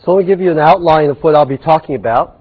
So let me give you an outline of what I'll be talking about.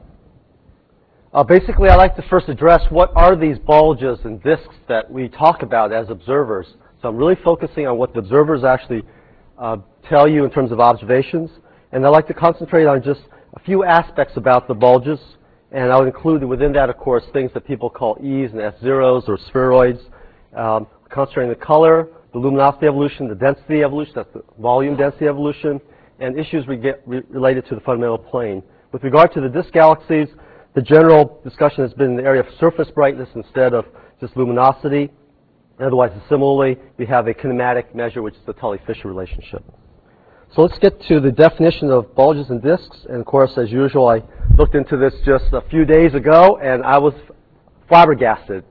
Basically, I'd like to first address what are these bulges and disks that we talk about as observers. So I'm really focusing on what the observers actually tell you in terms of observations. And I'd like to concentrate on just a few aspects about the bulges. And I'll include within that, of course, things that people call E's and S zeros or spheroids, concentrating the color, the luminosity evolution, the density evolution, that's the volume density evolution, and issues related to the fundamental plane. With regard to the disk galaxies, the general discussion has been in the area of surface brightness instead of just luminosity. Otherwise, similarly, we have a kinematic measure, which is the Tully-Fisher relationship. So let's get to the definition of bulges and disks. And of course, as usual, I looked into this just a few days ago, and I was flabbergasted.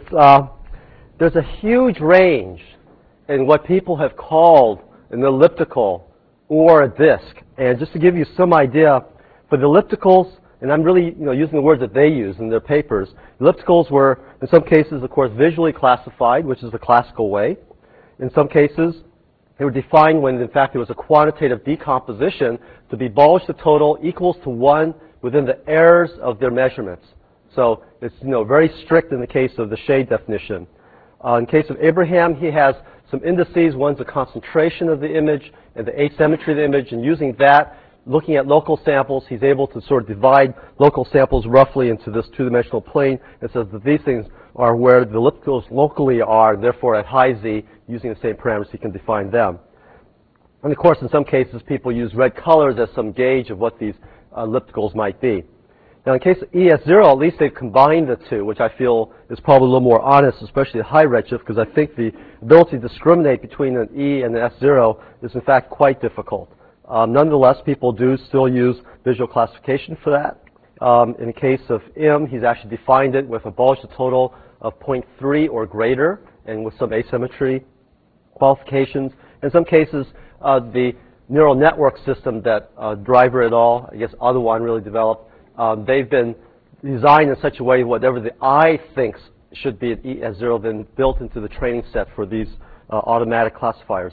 There's a huge range in what people have called an elliptical or a disk. And just to give you some idea, for the ellipticals, and I'm really using the words that they use in their papers, ellipticals were, in some cases, of course, visually classified, which is the classical way. In some cases, they were defined when, in fact, there was a quantitative decomposition to be bulge to total equals to 1 within the errors of their measurements. So it's very strict in the case of the shade definition. In case of Abraham, he has some indices. One's the concentration of the image and the asymmetry of the image, and using that, looking at local samples, he's able to sort of divide local samples roughly into this two-dimensional plane. It says that these things are where the ellipticals locally are, and therefore at high Z, using the same parameters, he can define them. And of course, in some cases, people use red colors as some gauge of what these ellipticals might be. Now, in case of ES0, at least they've combined the two, which I feel is probably a little more honest, especially at high redshift, because I think the ability to discriminate between an E and an S0 is, in fact, quite difficult. Nonetheless, people do still use visual classification for that. In the case of M, he's actually defined it with a bulge to total of 0.3 or greater, and with some asymmetry qualifications. In some cases, the neural network system that Driver et al., I guess Otherwine really developed, they've been designed in such a way whatever the eye thinks should be at ES0 then built into the training set for these automatic classifiers.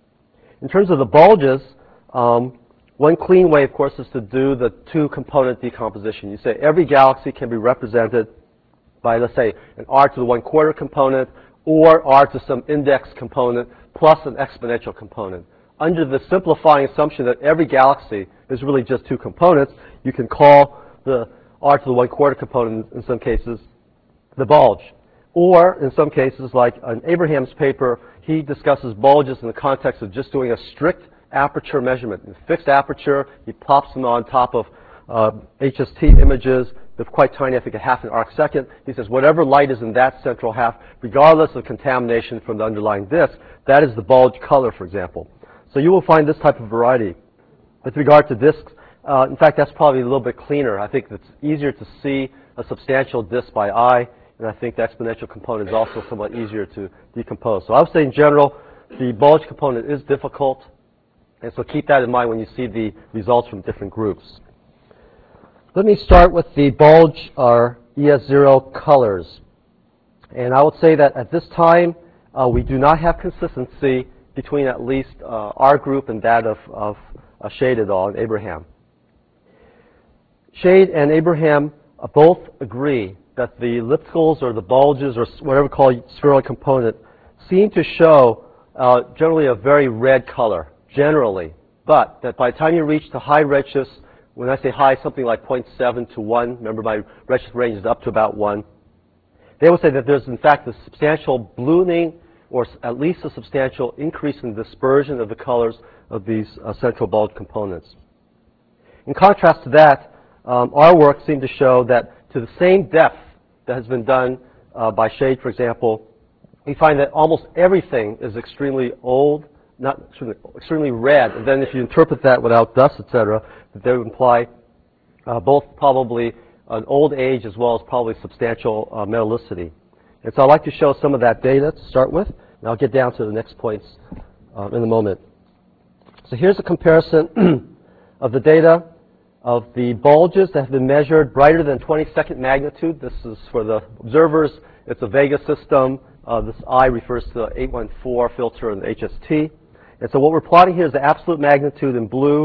In terms of the bulges, one clean way, of course, is to do the two-component decomposition. You say every galaxy can be represented by, let's say, an r to the 1/4 component or r to some index component plus an exponential component. Under the simplifying assumption that every galaxy is really just two components, you can call the r to the 1/4 component, in some cases, the bulge. Or, in some cases, like in Abraham's paper, he discusses bulges in the context of just doing a strict aperture measurement. In fixed aperture, he plops them on top of HST images. They're quite tiny, I think a half an arc second. He says whatever light is in that central half, regardless of contamination from the underlying disk, that is the bulge color, for example. So you will find this type of variety. With regard to disks, in fact, that's probably a little bit cleaner. I think it's easier to see a substantial disk by eye, and I think the exponential component is also somewhat easier to decompose. So I would say in general, the bulge component is difficult. And so keep that in mind when you see the results from different groups. Let me start with the bulge or ES0 colors. And I would say that at this time, we do not have consistency between at least our group and that of Shade et al. and Abraham. Shade and Abraham both agree that the ellipticals or the bulges or whatever we call spheroid component seem to show generally a very red color. Generally, but that by the time you reach the high redshifts, when I say high, something like 0.7 to 1, remember my redshift range is up to about 1, they would say that there's in fact a substantial ballooning or at least a substantial increase in dispersion of the colors of these central bulge components. In contrast to that, our work seemed to show that to the same depth that has been done by Shade, for example, we find that almost everything is extremely old, not extremely red, and then if you interpret that without dust, etc., that they would imply both probably an old age as well as probably substantial metallicity. And so I'd like to show some of that data to start with, and I'll get down to the next points in a moment. So here's a comparison of the data of the bulges that have been measured brighter than 22nd magnitude. This is for the observers. It's a Vega system. This I refers to the 814 filter and the HST. And so what we're plotting here is the absolute magnitude in blue,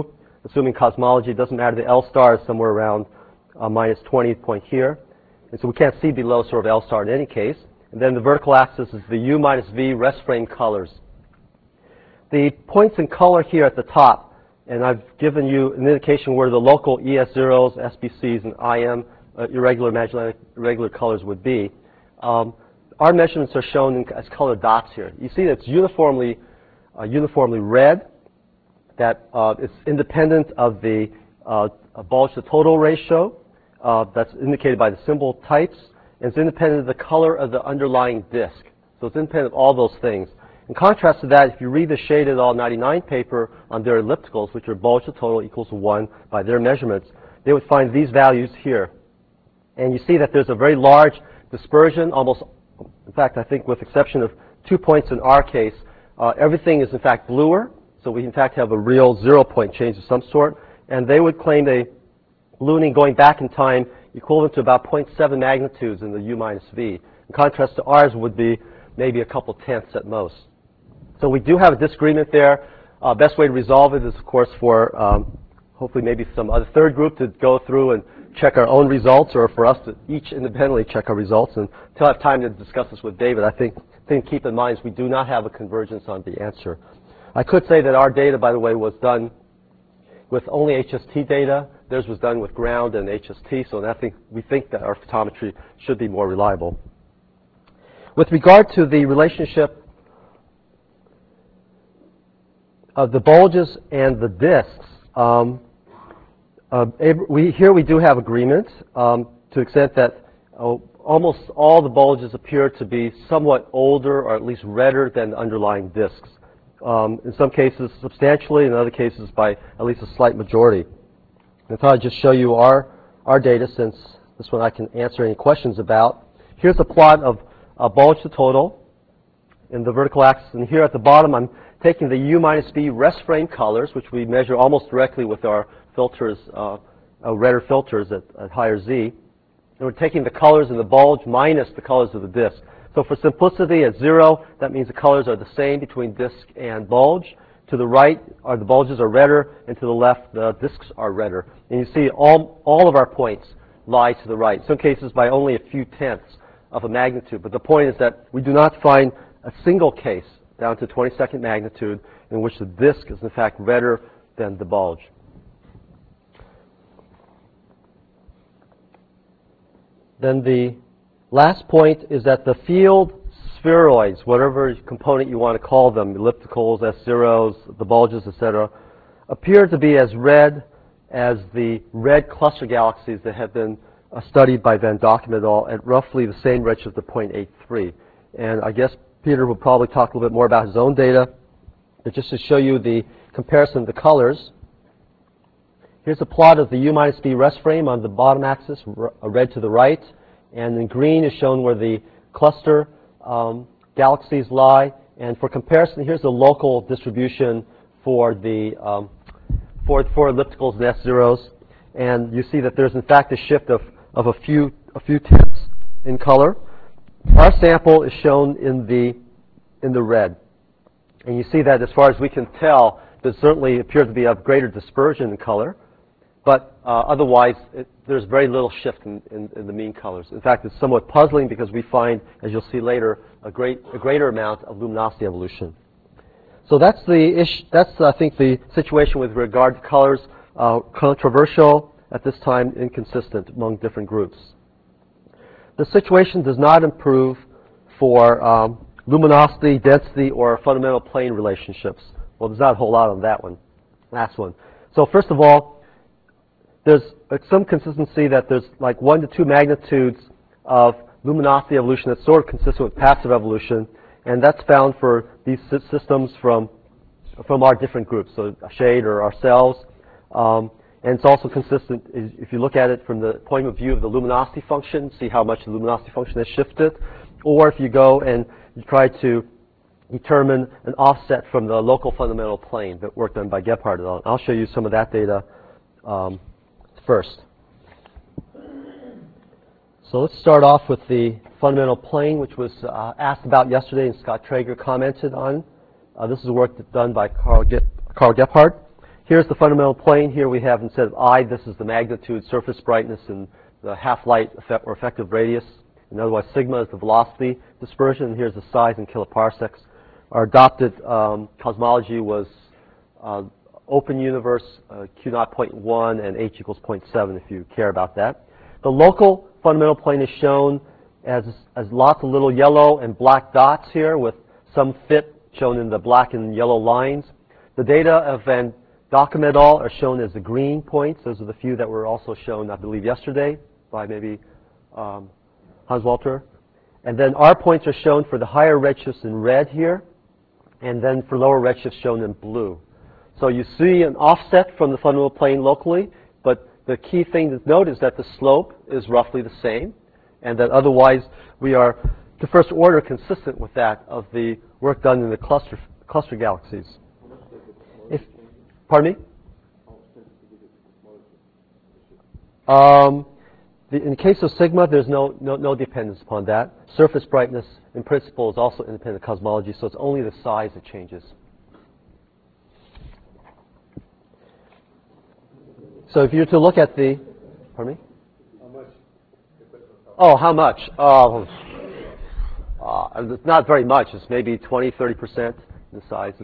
assuming cosmology. It doesn't matter. The L star is somewhere around minus 20 point here. And so we can't see below sort of L star in any case. And then the vertical axis is the U minus V rest frame colors. The points in color here at the top, and I've given you an indication where the local ES0s, SBCs, and IM, irregular magnetic irregular colors would be. Our measurements are shown as colored dots here. You see that it's uniformly red, that it's independent of the bulge to total ratio. That's indicated by the symbol types. And it's independent of the color of the underlying disk. So it's independent of all those things. In contrast to that, if you read the Shade et al. 99 paper on their ellipticals, which are bulge to total equals 1 by their measurements, they would find these values here. And you see that there's a very large dispersion, almost, in fact, I think with exception of 2 points in our case, everything is in fact bluer. So we in fact have a real 0-point change of some sort. And they would claim a ballooning going back in time equivalent to about 0.7 magnitudes in the U minus V. In contrast to ours would be maybe a couple tenths at most. So we do have a disagreement there. Best way to resolve it is, of course, for hopefully maybe some other third group to go through and check our own results, or for us to each independently check our results. And until I have time to discuss this with David, I think the thing to keep in mind is we do not have a convergence on the answer. I could say that our data, by the way, was done with only HST data. Theirs was done with ground and HST, so we think that our photometry should be more reliable. With regard to the relationship of the bulges and the disks, here we do have agreement to the extent that almost all the bulges appear to be somewhat older or at least redder than the underlying disks. In some cases substantially, in other cases by at least a slight majority. I thought I'd just show you our data, since this one I can answer any questions about. Here's a plot of bulge to total in the vertical axis, and here at the bottom I'm taking the U minus V rest frame colors, which we measure almost directly with our filters, redder filters at higher Z. And we're taking the colors in the bulge minus the colors of the disk. So for simplicity, at 0, that means the colors are the same between disk and bulge. To the right, the bulges are redder, and to the left, the disks are redder. And you see all of our points lie to the right, in some cases by only a few tenths of a magnitude. But the point is that we do not find a single case down to 22nd magnitude in which the disk is in fact redder than the bulge. Then the last point is that the field spheroids, whatever component you want to call them, ellipticals, S0s, the bulges, etc., appear to be as red as the red cluster galaxies that have been studied by Van Dokkum et al. At roughly the same redshift of 0.83. And I guess Peter will probably talk a little bit more about his own data. But just to show you the comparison of the colors, here's a plot of the U minus V rest frame on the bottom axis, red to the right. And in green is shown where the cluster galaxies lie. And for comparison, here's the local distribution for the for ellipticals and S0s. And you see that there's in fact a shift of a few tenths in color. Our sample is shown in the red. And you see that as far as we can tell, there certainly appears to be a greater dispersion in color. But otherwise, there's very little shift in the mean colors. In fact, it's somewhat puzzling because we find, as you'll see later, a greater amount of luminosity evolution. So that's I think the situation with regard to colors. Controversial, at this time inconsistent among different groups. The situation does not improve for luminosity, density, or fundamental plane relationships. Well, there's not a whole lot on that one. Last one. So first of all, there's some consistency that there's like 1 to 2 magnitudes of luminosity evolution that's sort of consistent with passive evolution, and that's found for these systems from our different groups, so Shade or ourselves. And it's also consistent if you look at it from the point of view of the luminosity function, see how much the luminosity function has shifted, or if you go and you try to determine an offset from the local fundamental plane, that work done by Gebhardt et al. I'll show you some of that data first. So let's start off with the fundamental plane, which was asked about yesterday and Scott Traeger commented on. This is work done by Carl Gebhardt. Here's the fundamental plane. Here we have, instead of I, this is the magnitude, surface brightness, and the half-light effect, or effective radius. And otherwise, sigma is the velocity dispersion. And here's the size in kiloparsecs. Our adopted cosmology was open universe, Q0 0.1, and H equals 0.7 if you care about that. The local fundamental plane is shown as lots of little yellow and black dots here with some fit shown in the black and yellow lines. The data of Van Dockum et al. Are shown as the green points. Those are the few that were also shown, I believe, yesterday by maybe Hans Walter. And then our points are shown for the higher redshifts in red here, and then for lower redshifts shown in blue. So you see an offset from the fundamental plane locally, but the key thing to note is that the slope is roughly the same, and that otherwise we are, to first order, consistent with that of the work done in the cluster galaxies. Pardon me? In the case of sigma, there's no dependence upon that. Surface brightness, in principle, is also independent of cosmology, so it's only the size that changes. So if you were to look at the, pardon me? How much? Oh, how much? It's not very much. It's maybe 20, 30% in the size.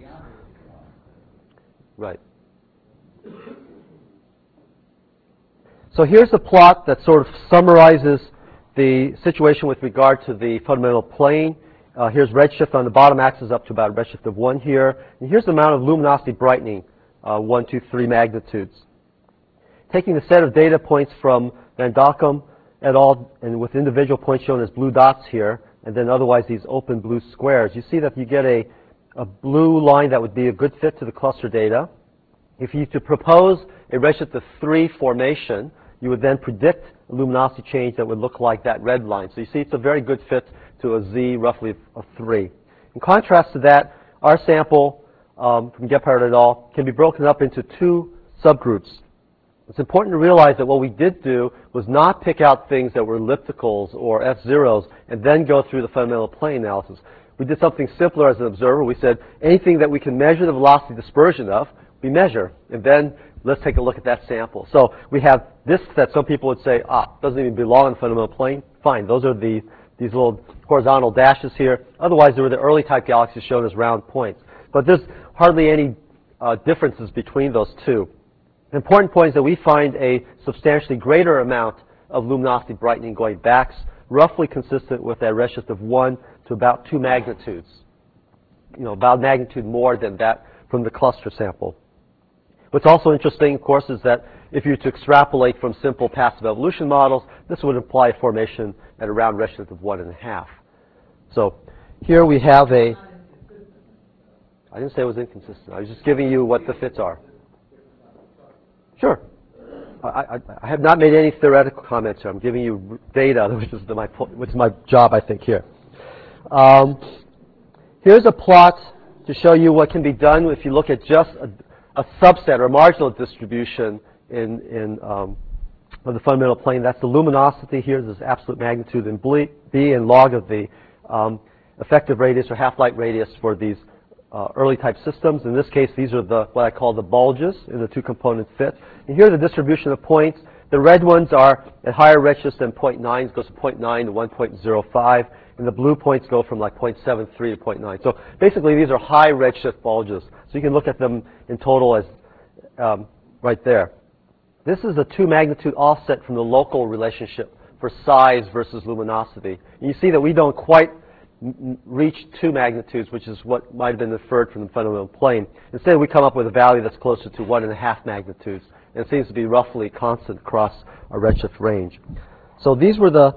Right. So here's a plot that sort of summarizes the situation with regard to the fundamental plane. Here's redshift on the bottom axis up to about a redshift of 1 here. And here's the amount of luminosity brightening, 1, 2, 3 magnitudes. Taking the set of data points from Van Dockum et al. And with individual points shown as blue dots here, and then otherwise these open blue squares, you see that you get a blue line that would be a good fit to the cluster data. If you to propose a redshift of 3 formation, you would then predict a luminosity change that would look like that red line. So you see it's a very good fit to a Z roughly of 3. In contrast to that, our sample from Gebhardt et al. Can be broken up into 2 subgroups. It's important to realize that what we did do was not pick out things that were ellipticals or F-zeros and then go through the fundamental plane analysis. We did something simpler as an observer. We said anything that we can measure the velocity dispersion of, we measure. And then let's take a look at that sample. So we have disks that some people would say, doesn't even belong in the fundamental plane. Fine, those are these little horizontal dashes here. Otherwise, there were the early type galaxies shown as round points. But there's hardly any differences between those two. The important point is that we find a substantially greater amount of luminosity brightening going back, roughly consistent with that redshift of 1 to about 2 magnitudes. About a magnitude more than that from the cluster sample. What's also interesting, of course, is that if you were to extrapolate from simple passive evolution models, this would imply formation at around redshift of 1.5. So here we have I didn't say it was inconsistent. I was just giving you what the fits are. Sure. I have not made any theoretical comments here. I'm giving you data, which is my job, I think, here. Here's a plot to show you what can be done if you look at just a subset or marginal distribution of the fundamental plane. That's the luminosity here. This is absolute magnitude in B and log of the effective radius or half-light radius for these early type systems. In this case, these are what I call the bulges in the 2-component fit. And here are the distribution of points. The red ones are at higher redshifts than 0.9. It goes from 0.9 to 1.05. And the blue points go from like 0.73 to 0.9. So basically, these are high redshift bulges. So you can look at them in total as right there. This is a 2-magnitude offset from the local relationship for size versus luminosity. And you see that we don't quite reach 2 magnitudes, which is what might have been inferred from the fundamental plane. Instead, we come up with a value that's closer to 1.5 magnitudes. And it seems to be roughly constant across our redshift range. So these were the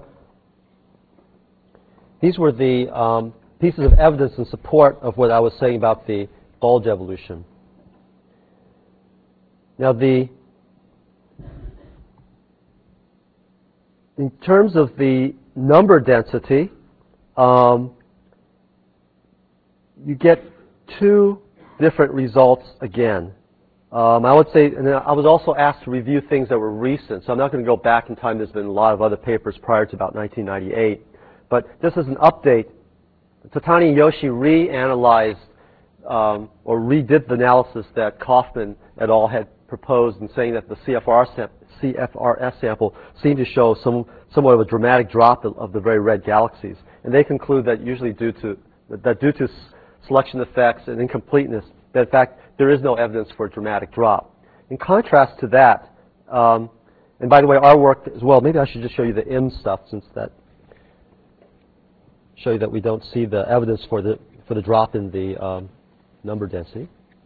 pieces of evidence in support of what I was saying about the bulge evolution. Now, in terms of the number density, you get 2 different results again. I would say, and I was also asked to review things that were recent, so I'm not going to go back in time. There's been a lot of other papers prior to about 1998. But just as an update, Tatani and Yoshi reanalyzed or redid the analysis that Kaufman et al. Had proposed in saying that the CFRS sample seemed to show somewhat of a dramatic drop of the very red galaxies. And they conclude that usually due to selection effects and incompleteness, that in fact there is no evidence for a dramatic drop. In contrast to that, and by the way, our work as well, maybe I should just show you the M stuff since that show you that we don't see the evidence for the drop in the number density.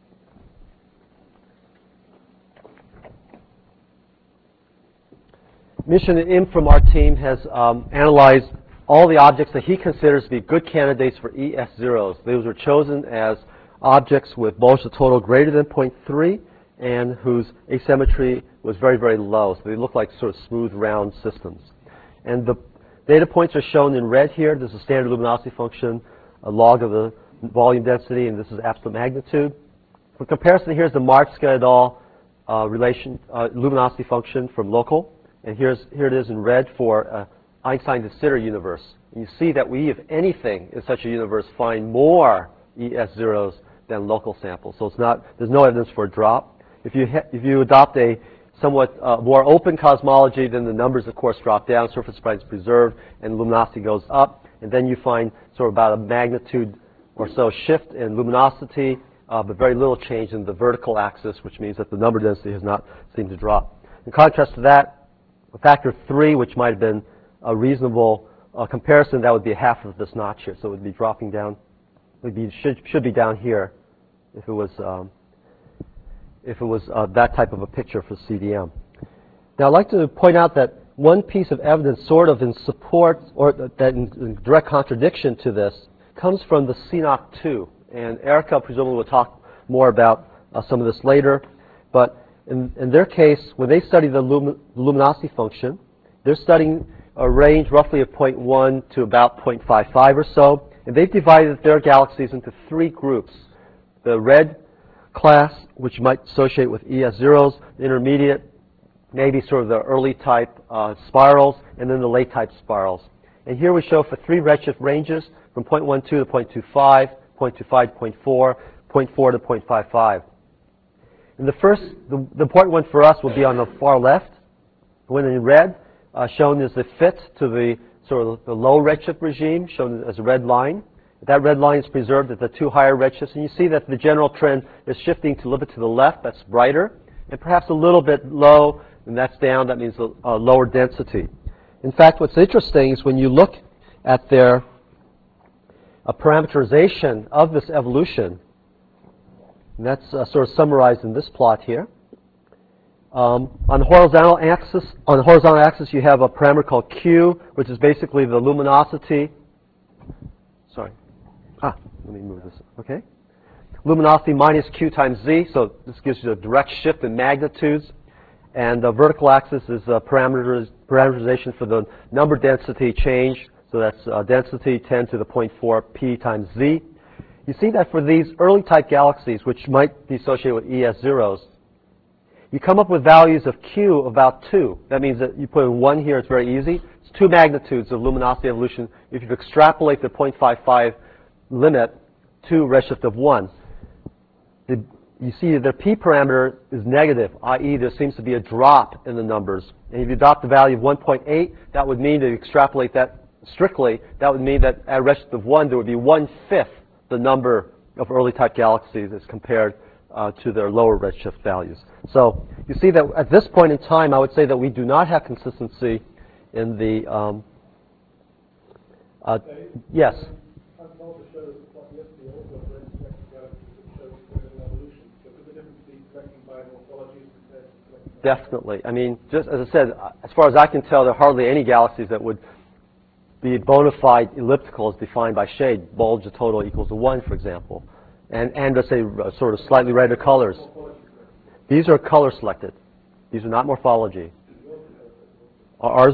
Mission Im from our team has analyzed all the objects that he considers to be good candidates for ES zeros. Those were chosen as objects with bulge to total greater than 0.3 and whose asymmetry was very, very low. So they look like sort of smooth, round systems. And the data points are shown in red here. This is a standard luminosity function, a log of the volume density, and this is absolute magnitude. For comparison, here's the Martska et al. Luminosity function from local. And here it is in red for Einstein de Sitter universe. And you see that we, if anything, in such a universe, find more ES zeros than local samples. So there's no evidence for a drop. If you adopt a somewhat more open cosmology, then the numbers, of course, drop down, surface brightness preserved, and luminosity goes up. And then you find sort of about a magnitude or so shift in luminosity, but very little change in the vertical axis, which means that the number density has not seemed to drop. In contrast to that, a factor 3, which might have been a reasonable comparison, that would be half of this notch here. So it would be dropping down. Should be down here if it was that type of a picture for CDM. Now I'd like to point out that one piece of evidence sort of in support or that in direct contradiction to this comes from the CNOC2. And Erica presumably will talk more about some of this later. But in their case, when they study the luminosity function, they're studying a range roughly of 0.1 to about 0.55 or so. And they've divided their galaxies into 3 groups. The red class, which might associate with ES zeros, the intermediate, maybe sort of the early type spirals, and then the late type spirals. And here we show for 3 redshift ranges from 0.12 to 0.25, 0.25 to 0.4, 0.4 to 0.55. And the important one for us will be on the far left. When in red, shown is the fit to the sort of the low redshift regime, shown as a red line. That red line is preserved at the 2 higher redshifts, and you see that the general trend is shifting to a little bit to the left, that's brighter, and perhaps a little bit low, and that's down, that means a lower density. In fact, what's interesting is when you look at their parameterization of this evolution, and that's sort of summarized in this plot here. On the horizontal axis, you have a parameter called Q, which is basically the luminosity. Sorry. Let me move this. Okay. Luminosity minus Q times Z. So this gives you a direct shift in magnitudes. And the vertical axis is parameterization for the number density change. So that's density 10 to the 0.4 P times Z. You see that for these early type galaxies, which might be associated with ES zeros, you come up with values of Q of about 2. That means that you put in 1 here, it's very easy. It's 2 magnitudes of luminosity evolution. If you extrapolate the 0.55 limit to redshift of 1, you see the P parameter is negative, i.e. there seems to be a drop in the numbers. And if you adopt the value of 1.8, that would mean to extrapolate that strictly, that would mean that at redshift of 1, there would be 1/5 the number of early type galaxies as compared to their lower redshift values. So you see that at this point in time, I would say that we do not have consistency in the, yes? Definitely. I mean, just as I said, as far as I can tell, there are hardly any galaxies that would be bona fide elliptical as defined by shade. Bulge of total equals to 1, for example. And let's say sort of slightly redder colors. These are color selected. These are not morphology. Ours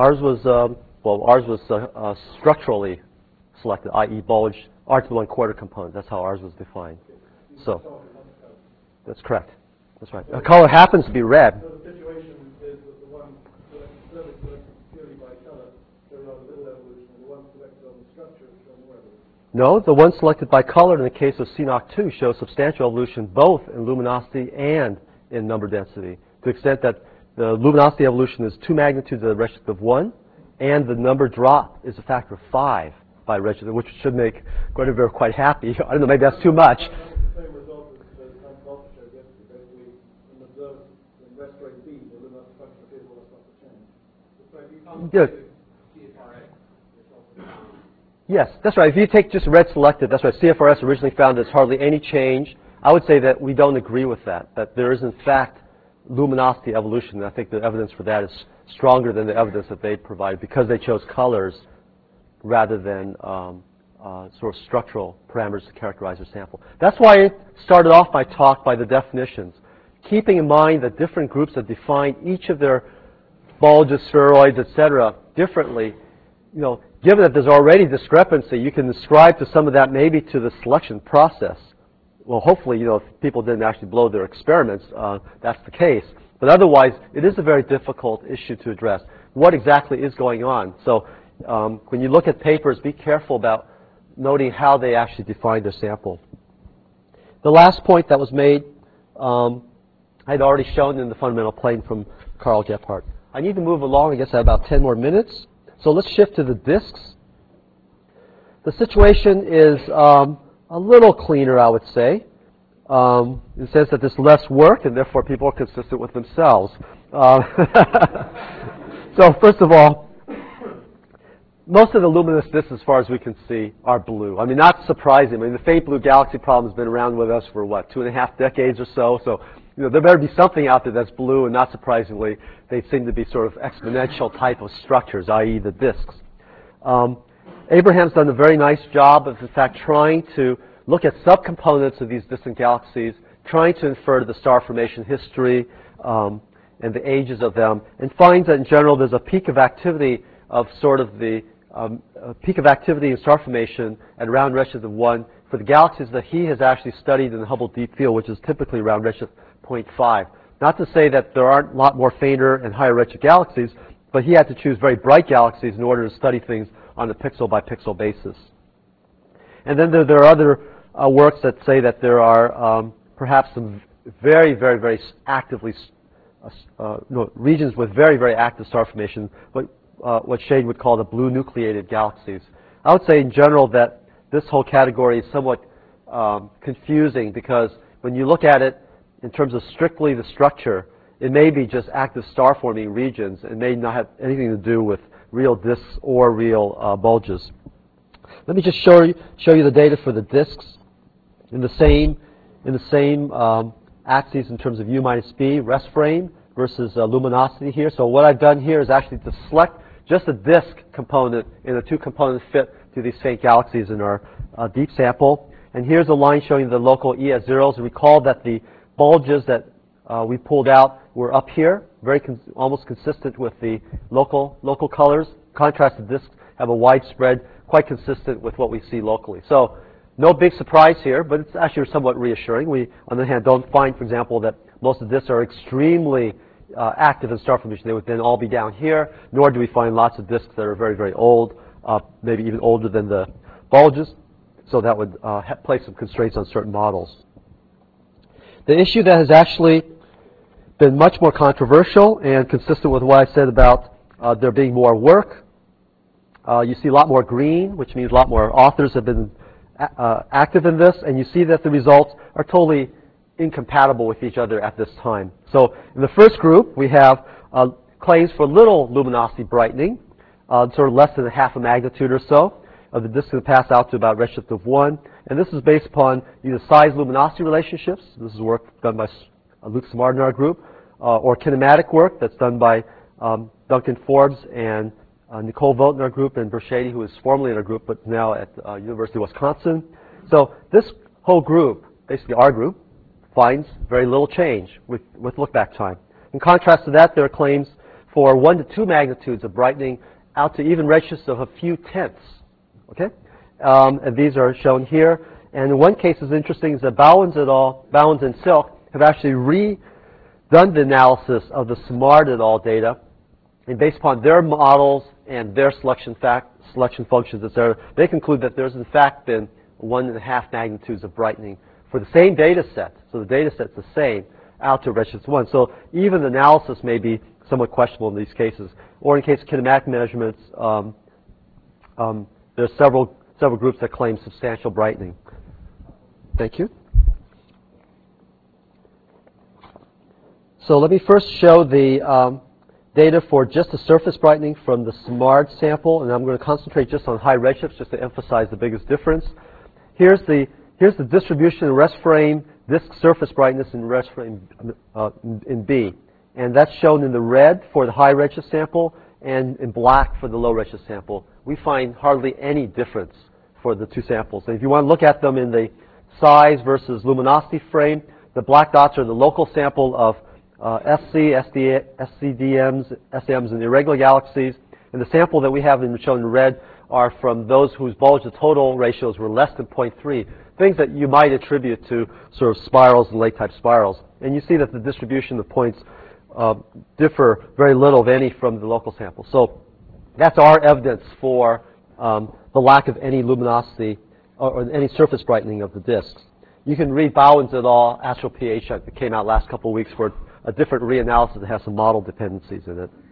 was structurally selected, i.e. bulge R to the 1/4 component. That's how ours was defined. So that's correct. That's right. A color happens to be red. So the situation is that the ones selected purely by color, there are little evolution, and the ones selected on the structure show more evolution. No, the one selected by color in the case of CNOC2 shows substantial evolution both in luminosity and in number density, to the extent that the luminosity evolution is 2 magnitudes at a redshift of 1, and the number drop is a factor of 5 by redshift, which should make Guinevere quite happy. I don't know, maybe that's too much. The same result as the culture showed yesterday. Basically, in observed in rest rate B, the luminosity function appears all that's not to change. So if you can't Good. Yes, that's right. If you take just red selected, that's right. CFRS originally found there's hardly any change. I would say that we don't agree with that there is in fact luminosity evolution. And I think the evidence for that is stronger than the evidence that they provide because they chose colors rather than sort of structural parameters to characterize their sample. That's why I started off my talk by the definitions, keeping in mind that different groups have defined each of their bulges, spheroids, etc. differently. You know, given that there's already discrepancy, you can ascribe to some of that maybe to the selection process. Well, hopefully, you know, if people didn't actually blow their experiments, that's the case. But otherwise, it is a very difficult issue to address. What exactly is going on? So when you look at papers, be careful about noting how they actually define their sample. The last point that was made, I had already shown in the fundamental plane from Karl Gebhardt. I need to move along, I guess, I have about 10 more minutes. So let's shift to the disks. The situation is a little cleaner, I would say. It says that there's less work, and therefore people are consistent with themselves. So first of all, most of the luminous disks, as far as we can see, are blue. I mean, not surprising. I mean, the faint blue galaxy problem has been around with us for, what, 2.5 decades or so. So, you know, there better be something out there that's blue, and not surprisingly, they seem to be sort of exponential type of structures, i.e. the disks. Abraham's done a very nice job of, in fact, trying to look at subcomponents of these distant galaxies, trying to infer the star formation history and the ages of them, and finds that in general there's a peak of activity of sort of the peak of activity in star formation at around redshift of 1 for the galaxies that he has actually studied in the Hubble Deep Field, which is typically around redshift 0.5. Not to say that there aren't a lot more fainter and higher redshift galaxies, but he had to choose very bright galaxies in order to study things on a pixel-by-pixel basis. And then there are other works that say that there are perhaps some very, very, very actively regions with very, very active star formation, what Shade would call the blue nucleated galaxies. I would say in general that this whole category is somewhat confusing because when you look at it in terms of strictly the structure, it may be just active star forming regions. It may not have anything to do with real disks or real bulges. Let me just show you the data for the disks in the same axes in terms of U minus B, rest frame versus luminosity here. So what I've done here is actually to select just a disk component in a 2-component fit to these faint galaxies in our deep sample. And here's a line showing the local E at zeros. And recall that the bulges that we pulled out were up here, almost consistent with the local colors. Contrasted disks have a wide spread, quite consistent with what we see locally. So no big surprise here, but it's actually somewhat reassuring. We, on the other hand, don't find, for example, that most of the disks are extremely active in star formation. They would then all be down here, nor do we find lots of disks that are very, very old, maybe even older than the bulges. So that would place some constraints on certain models. The issue that has actually been much more controversial and consistent with what I said about there being more work. You see a lot more green, which means a lot more authors have been active in this, and you see that the results are totally incompatible with each other at this time. So in the first group, we have claims for little luminosity brightening, sort of less than a half a magnitude or so of the disk that pass out to about redshift of 1. And this is based upon either size-luminosity relationships. This is work done by Luc Simard in our group, or kinematic work that's done by Duncan Forbes and Nicole Vogt in our group, and Bershady, who was formerly in our group but now at University of Wisconsin. So this whole group, basically our group, finds very little change with look-back time. In contrast to that, there are claims for 1 to 2 magnitudes of brightening out to even redshifts of a few tenths. Okay, and these are shown here. And in one case, is interesting is that Bowens et al., Bowens and Silk, have actually redone the analysis of the Simard et al. data, and based upon their models and their selection functions, etc., they conclude that there's in fact been 1.5 magnitudes of brightening for the same data set. So the data set's the same out to redshift 1. So even analysis may be somewhat questionable in these cases. Or in case of kinematic measurements, there's several groups that claim substantial brightening. Thank you. So let me first show the data for just the surface brightening from the SMART sample, and I'm going to concentrate just on high redshifts just to emphasize the biggest difference. Here's the distribution in rest frame disk surface brightness in rest frame in B, and that's shown in the red for the high redshift sample and in black for the low redshift sample. We find hardly any difference for the two samples. And if you want to look at them in the size versus luminosity frame, the black dots are the local sample of SC, SCDMs, SMs, and irregular galaxies. And the sample that we have shown in red are from those whose bulge to total ratios were less than 0.3, things that you might attribute to sort of spirals and lake-type spirals. And you see that the distribution of points differ very little, if any, from the local sample. So that's our evidence for the lack of any luminosity or any surface brightening of the disks. You can read Bowens et al. Astral pH that came out last couple of weeks for a different reanalysis that has some model dependencies in it.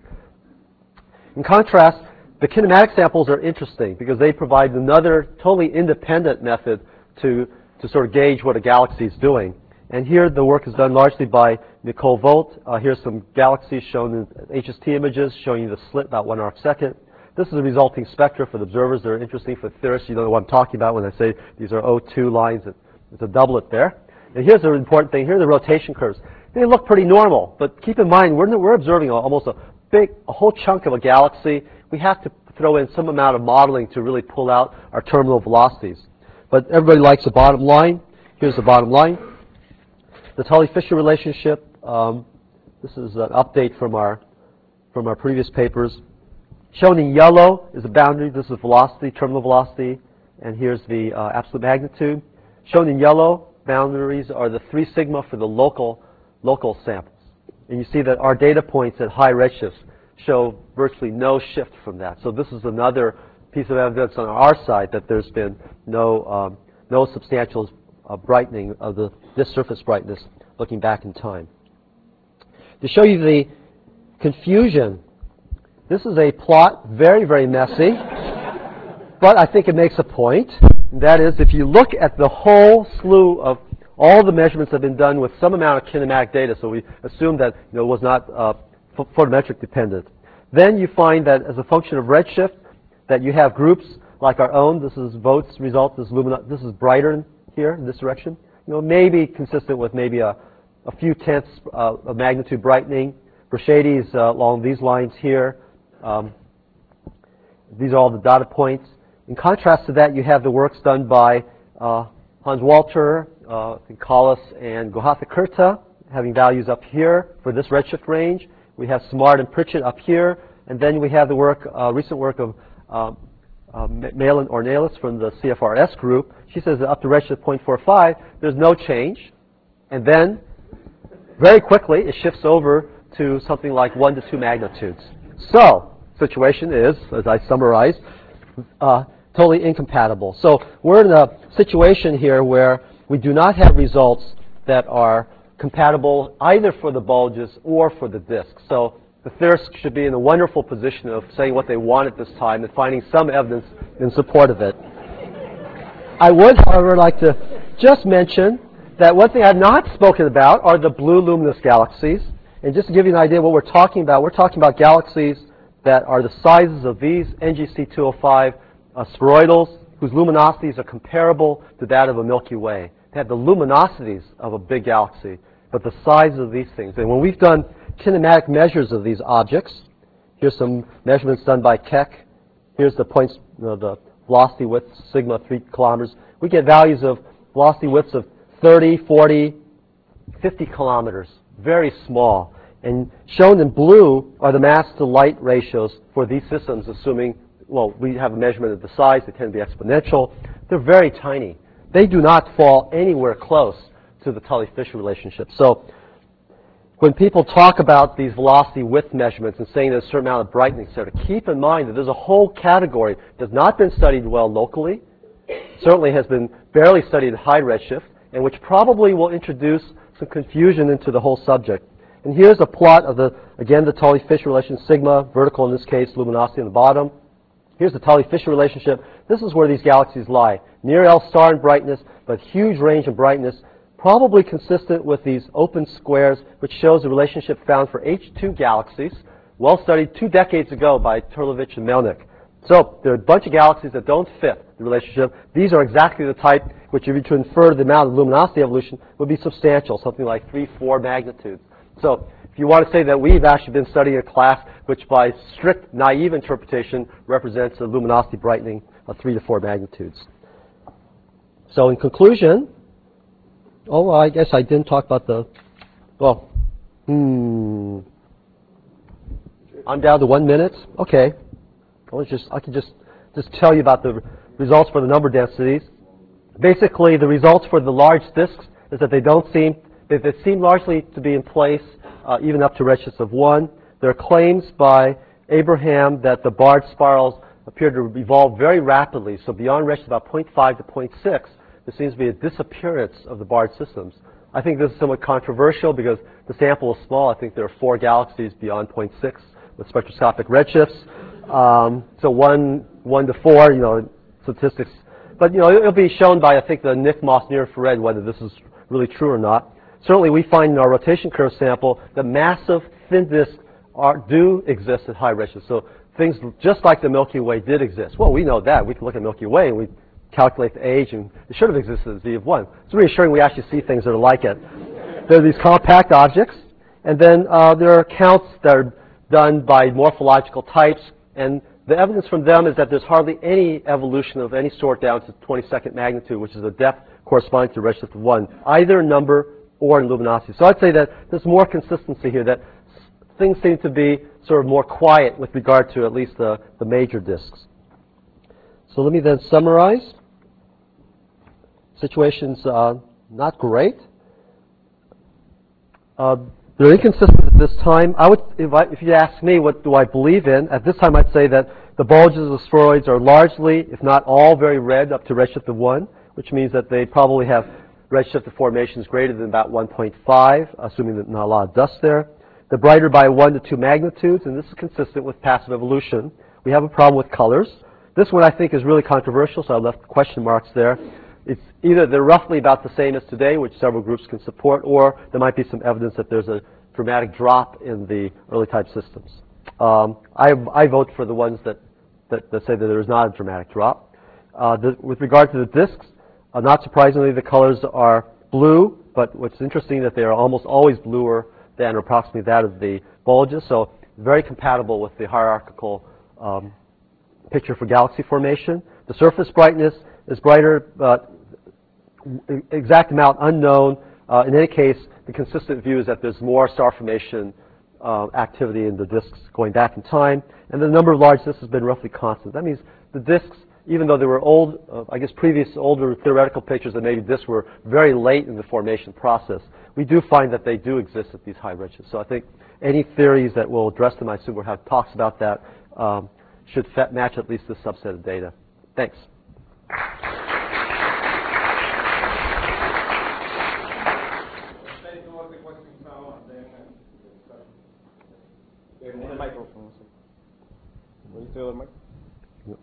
In contrast, the kinematic samples are interesting because they provide another totally independent method to sort of gauge what a galaxy is doing. And here the work is done largely by Nicole Volt. Here's some galaxies shown in HST images showing you the slit about 1 arcsecond. This is the resulting spectra for the observers. They're interesting for theorists. You know what I'm talking about when I say these are O2 lines. It's a doublet there. And here's the important thing. Here are the rotation curves. They look pretty normal, but keep in mind we're observing almost a whole chunk of a galaxy. We have to throw in some amount of modeling to really pull out our terminal velocities. But everybody likes a bottom line. Here's the bottom line. The Tully-Fisher relationship. This is an update from our previous papers. Shown in yellow is the boundary. This is velocity, terminal velocity, and here's the absolute magnitude. Shown in yellow boundaries are the 3 sigma for the local samples. And you see that our data points at high redshifts show virtually no shift from that. So this is another piece of evidence on our side that there's been no substantial brightening of this surface brightness looking back in time. To show you the confusion, this is a plot, very, very messy, but I think it makes a point. That is, if you look at the whole slew of all the measurements have been done with some amount of kinematic data, so we assume that it was not photometric dependent. Then you find that as a function of redshift, that you have groups like our own. This is Vogt's result. This is brighter here in this direction. Maybe consistent with maybe a few tenths of magnitude brightening. Brachades along these lines here. These are all the data points. In contrast to that, you have the works done by Hans Walter, Collis, and Gohatha-Kurta, having values up here for this redshift range. We have Smart and Pritchett up here, and then we have the work, recent work of Malin Ornelas from the CFRS group. She says that up to redshift 0.45, there's no change, and then very quickly it shifts over to something like 1 to 2 magnitudes. So, situation is, as I summarized, totally incompatible. So we're in a situation here where we do not have results that are compatible either for the bulges or for the disks. So the theorists should be in a wonderful position of saying what they want at this time and finding some evidence in support of it. I would, however, like to just mention that one thing I've not spoken about are the blue luminous galaxies. And just to give you an idea of what we're talking about galaxies that are the sizes of these NGC 205 spheroidals whose luminosities are comparable to that of a Milky Way. They have the luminosities of a big galaxy, but the size of these things. And when we've done kinematic measures of these objects, here's some measurements done by Keck. Here's the points, the velocity width, sigma 3 kilometers. We get values of velocity widths of 30, 40, 50 kilometers, very small. And shown in blue are the mass to light ratios for these systems, assuming, well, we have a measurement of the size. They tend to be exponential. They're very tiny. They do not fall anywhere close to the Tully-Fisher relationship. So when people talk about these velocity width measurements and saying there's a certain amount of brightening, so to keep in mind that there's a whole category that has not been studied well locally, certainly has been barely studied at high redshift, and which probably will introduce some confusion into the whole subject. And here's a plot of again, the Tully-Fisher relationship, sigma, vertical in this case, luminosity on the bottom. Here's the Tully-Fisher relationship. This is where these galaxies lie, near L star in brightness, but huge range in brightness, probably consistent with these open squares, which shows the relationship found for H2 galaxies, well studied 2 decades ago by Turlevich and Melnick. So there are a bunch of galaxies that don't fit the relationship. These are exactly the type which, if you to infer the amount of luminosity evolution, would be substantial, something like 3, 4 magnitudes. So if you want to say that we've actually been studying a class which by strict naive interpretation represents a luminosity brightening of 3 to 4 magnitudes. So in conclusion, I guess I didn't talk about I'm down to 1 minute. Okay. I can just tell you about the results for the number densities. Basically, the results for the large disks is that they seem largely to be in place even up to redshifts of 1. There are claims by Abraham that the barred spirals appear to evolve very rapidly. So beyond redshift about 0.5 to 0.6, there seems to be a disappearance of the barred systems. I think this is somewhat controversial because the sample is small. I think there are 4 galaxies beyond 0.6 with spectroscopic redshifts. So 1 to 4, statistics. But, it'll be shown by, I think, the NICMOS near infrared whether this is really true or not. Certainly, we find in our rotation curve sample that massive thin disks do exist at high redshift. So things just like the Milky Way did exist. Well, we know that. We can look at Milky Way and we calculate the age, and it should have existed as Z of 1. It's reassuring we actually see things that are like it. There are these compact objects, and then there are counts that are done by morphological types, and the evidence from them is that there's hardly any evolution of any sort down to 22nd magnitude, which is a depth corresponding to redshift of 1, either in number or in luminosity. So I'd say that there's more consistency here, that things seem to be sort of more quiet with regard to at least the major disks. So let me then summarize. Situation's not great. They're inconsistent at this time. If you ask me what do I believe in, at this time I'd say that the bulges of the spheroids are largely, if not all, very red up to redshift of 1, which means that they probably have redshift of formations greater than about 1.5, assuming that not a lot of dust there. They're brighter by 1 to 2 magnitudes, and this is consistent with passive evolution. We have a problem with colors. This one I think is really controversial, so I left question marks there. It's either they're roughly about the same as today, which several groups can support, or there might be some evidence that there's a dramatic drop in the early type systems. I vote for the ones that say that there is not a dramatic drop. With regard to the disks, not surprisingly, the colors are blue, but what's interesting is that they are almost always bluer than approximately that of the bulges, so very compatible with the hierarchical picture for galaxy formation. The surface brightness is brighter, but exact amount unknown. In any case, the consistent view is that there's more star formation activity in the disks going back in time, and the number of large disks has been roughly constant. That means the disks, even though they were old, previous older theoretical pictures that maybe disks were very late in the formation process, we do find that they do exist at these high redshifts. So I think any theories that will address them, I assume we'll have talks about that, should match at least this subset of data. Thanks. The microphone. Will you tell the mic? Yep.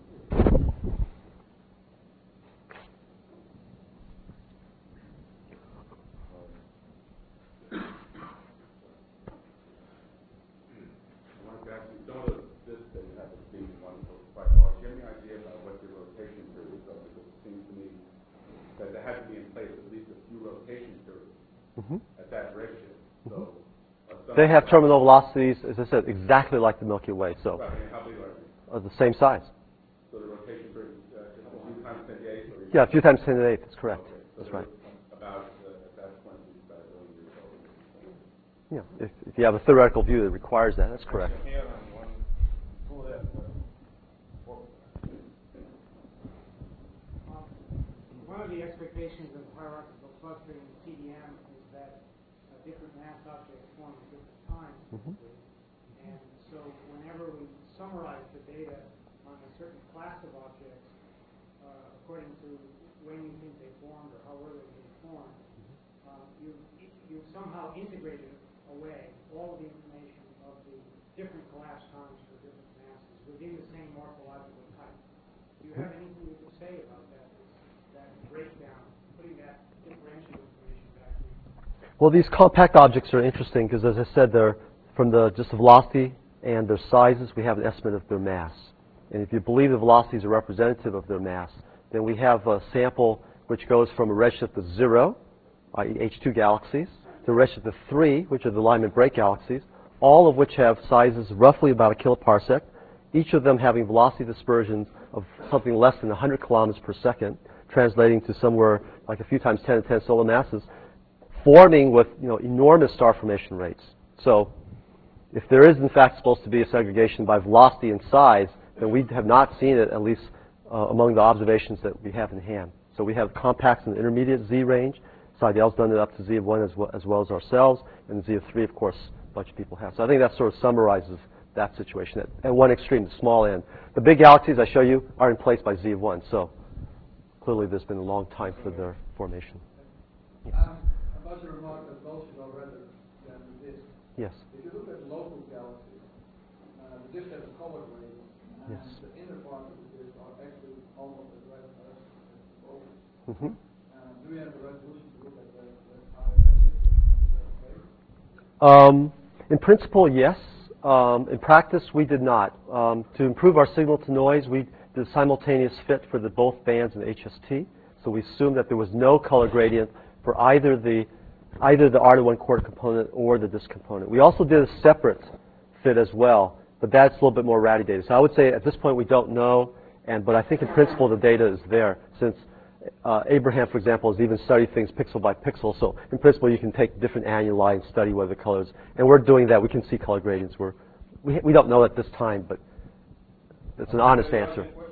Some of this that you have seen one quite large. Do you have any idea about what the rotation periods are? Because it seems to me that there has to be in place at least a few rotation periods at that redshift. So they have terminal velocities, as I said, exactly like the Milky Way. So how big are they? The same size. So the rotation period is just a few times 10 to the 8th? Yeah, a few times 10 to the 8th. That's correct. Okay. So that's right. About that's 20 about a billion years old. Yeah, if you have a theoretical view that requires that, that's correct. One of the expectations of hierarchical clustering in CDM is that different mass objects form And so whenever we summarize the data on a certain class of objects, according to when you think they formed or how early they formed, you've somehow integrated away all of the information of the different collapse times for different masses within the same morphological type. Do you have anything you can say about that breakdown, putting that differential information back in? Well, these compact objects are interesting because, as I said, they're from just the velocity and their sizes, we have an estimate of their mass. And if you believe the velocities are representative of their mass, then we have a sample which goes from a redshift of 0, i.e. H2 galaxies, to a redshift of 3, which are the Lyman break galaxies, all of which have sizes roughly about a kiloparsec, each of them having velocity dispersions of something less than 100 kilometers per second, translating to somewhere like a few times 10 to 10 solar masses, forming with enormous star formation rates. So if there is in fact supposed to be a segregation by velocity and size, then we have not seen it, at least among the observations that we have in hand. So we have compacts in the intermediate Z range. Seidel's done it up to Z of 1 as well as ourselves, and Z of 3, of course, a bunch of people have. So I think that sort of summarizes that situation at one extreme, the small end. The big galaxies I show you are in place by Z of 1, so clearly there's been a long time for their formation. Yes. About your remark that Gaussian are rather than the disk. Yes. If you look at local galaxies, the disk has a color gradient, and Yes. the inner part of the disk are actually almost as red as the oval. Mm-hmm. Do we have the resolution to look at that high redshift? In principle, yes. In practice, we did not. To improve our signal to noise, we did a simultaneous fit for both bands in HST. So we assumed that there was no color gradient for either the R-1 quarter component or the disk component. We also did a separate fit as well, but that's a little bit more ratty data. So I would say at this point we don't know, but I think in principle the data is there, since Abraham, for example, has even studied things pixel by pixel. So in principle, you can take different annuli and study whether the colors. And we're doing that. We can see color gradients. We don't know at this time, but it's an honest answer.